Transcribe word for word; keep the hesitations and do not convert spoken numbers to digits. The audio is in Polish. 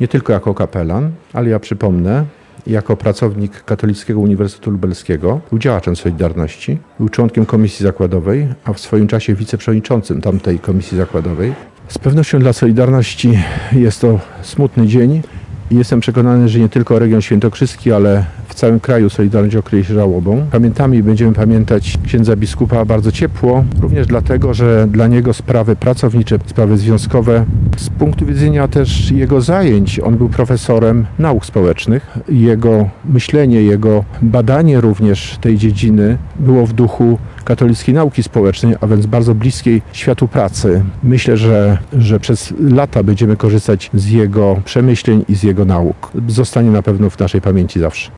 nie tylko jako kapelan, ale ja przypomnę, jako pracownik Katolickiego Uniwersytetu Lubelskiego, był działaczem Solidarności, był członkiem komisji zakładowej, a w swoim czasie wiceprzewodniczącym tamtej komisji zakładowej. Z pewnością dla Solidarności jest to smutny dzień i jestem przekonany, że nie tylko region świętokrzyski, ale w całym kraju Solidarność okryje się żałobą. Pamiętamy i będziemy pamiętać księdza biskupa bardzo ciepło, również dlatego, że dla niego sprawy pracownicze, sprawy związkowe, z punktu widzenia też jego zajęć, on był profesorem nauk społecznych, jego myślenie, jego badanie również tej dziedziny było w duchu katolickiej nauki społecznej, a więc bardzo bliskiej światu pracy. Myślę, że, że przez lata będziemy korzystać z jego przemyśleń i z jego nauk. Zostanie na pewno w naszej pamięci zawsze.